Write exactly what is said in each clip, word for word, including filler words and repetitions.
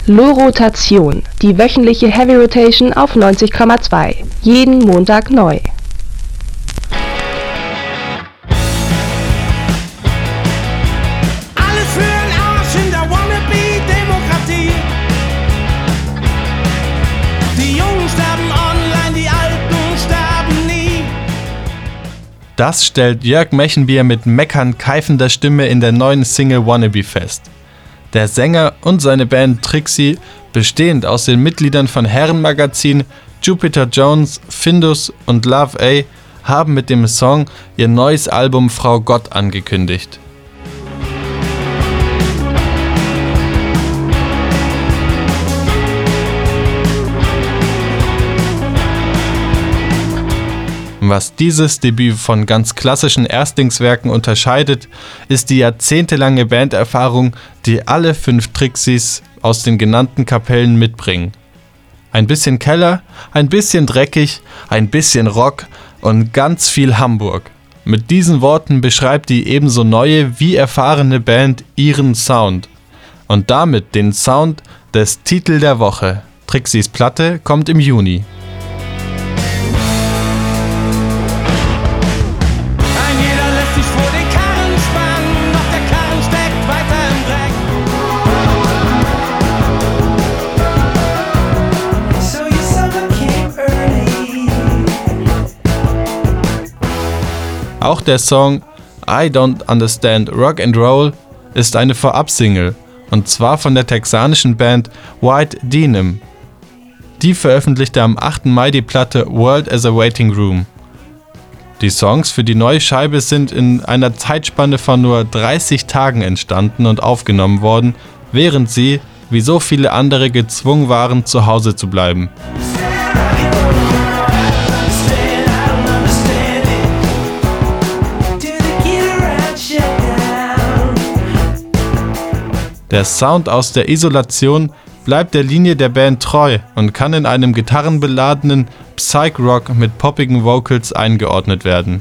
Lo-Rotation, die wöchentliche Heavy Rotation auf neunzig Komma zwei. Jeden Montag neu. Alles für den Arsch in der Wannabe-Demokratie. Die Jungen sterben online, die Alten sterben nie. Das stellt Jörg Mechenbier mit meckernd keifender Stimme in der neuen Single Wannabe fest. Der Sänger und seine Band Trixie, bestehend aus den Mitgliedern von Herrenmagazin, Jupiter Jones, Findus und Love A, haben mit dem Song ihr neues Album Frau Gott angekündigt. Was dieses Debüt von ganz klassischen Erstlingswerken unterscheidet, ist die jahrzehntelange Banderfahrung, die alle fünf Trixies aus den genannten Kapellen mitbringen. Ein bisschen Keller, ein bisschen dreckig, ein bisschen Rock und ganz viel Hamburg. Mit diesen Worten beschreibt die ebenso neue wie erfahrene Band ihren Sound. Und damit den Sound des Titel der Woche. Trixies Platte kommt im Juni. Auch der Song I Don't Understand Rock and Roll ist eine Vorab-Single, und zwar von der texanischen Band White Denim. Die veröffentlichte am achten Mai die Platte World as a Waiting Room. Die Songs für die neue Scheibe sind in einer Zeitspanne von nur dreißig Tagen entstanden und aufgenommen worden, während sie, wie so viele andere, gezwungen waren, zu Hause zu bleiben. Der Sound aus der Isolation bleibt der Linie der Band treu und kann in einem gitarrenbeladenen Psych-Rock mit poppigen Vocals eingeordnet werden.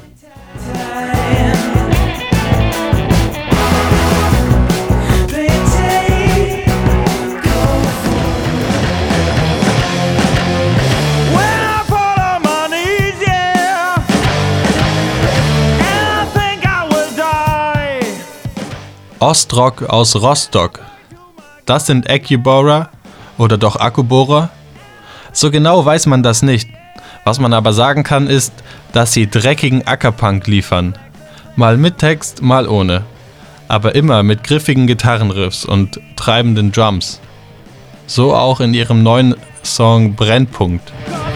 Ostrock aus Rostock. Das sind Akubora oder doch Akubora? So genau weiß man das nicht. Was man aber sagen kann ist, dass sie dreckigen Ackerpunk liefern. Mal mit Text, mal ohne. Aber immer mit griffigen Gitarrenriffs und treibenden Drums. So auch in ihrem neuen Song Brennpunkt.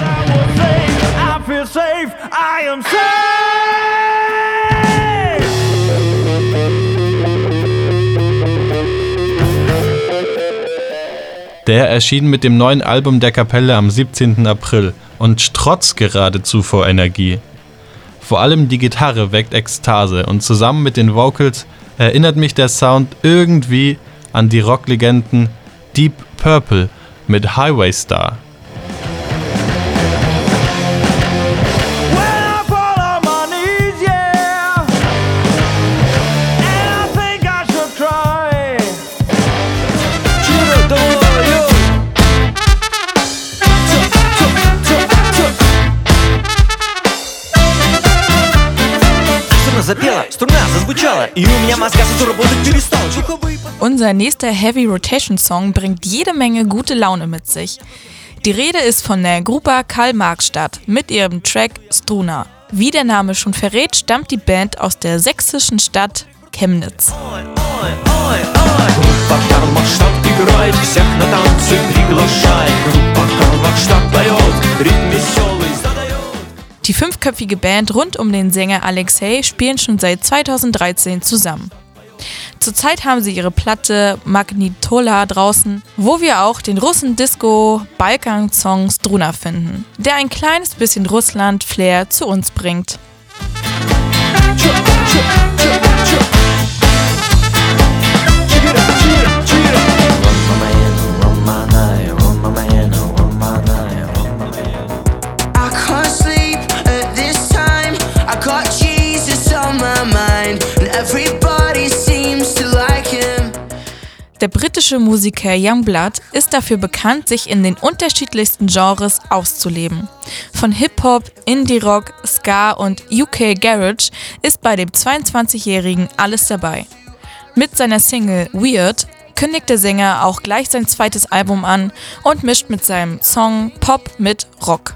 Der erschien mit dem neuen Album der Kapelle am siebzehnten April und strotzt geradezu vor Energie. Vor allem die Gitarre weckt Ekstase und zusammen mit den Vocals erinnert mich der Sound irgendwie an die Rocklegenden Deep Purple mit Highway Star. Unser nächster Heavy Rotation Song bringt jede Menge gute Laune mit sich. Die Rede ist von der Grupa Karl-Marx-Stadt mit ihrem Track Struna. Wie der Name schon verrät, stammt die Band aus der sächsischen Stadt Chemnitz. Группа Karl-Marx-Stadt играет, всех на танцы приглашает. Группа Karl-Marx-Stadt дает, ритм веселый задает. Die fünfköpfige Band rund um den Sänger Alexei spielen schon seit zweitausenddreizehn zusammen. Zurzeit haben sie ihre Platte Magnitola draußen, wo wir auch den Russen-Disco-Balkan-Song Struna finden, der ein kleines bisschen Russland-Flair zu uns bringt. Der britische Musiker Yungblud ist dafür bekannt, sich in den unterschiedlichsten Genres auszuleben. Von Hip-Hop, Indie-Rock, Ska und U K Garage ist bei dem zweiundzwanzigjährigen alles dabei. Mit seiner Single Weird kündigt der Sänger auch gleich sein zweites Album an und mischt mit seinem Song Pop mit Rock.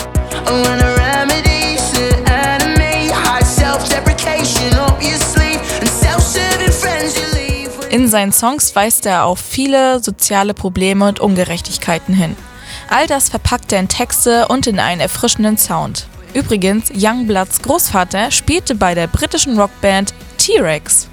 In seinen Songs weist er auf viele soziale Probleme und Ungerechtigkeiten hin. All das verpackt er in Texte und in einen erfrischenden Sound. Übrigens, Yungbloods Großvater spielte bei der britischen Rockband T-Rex.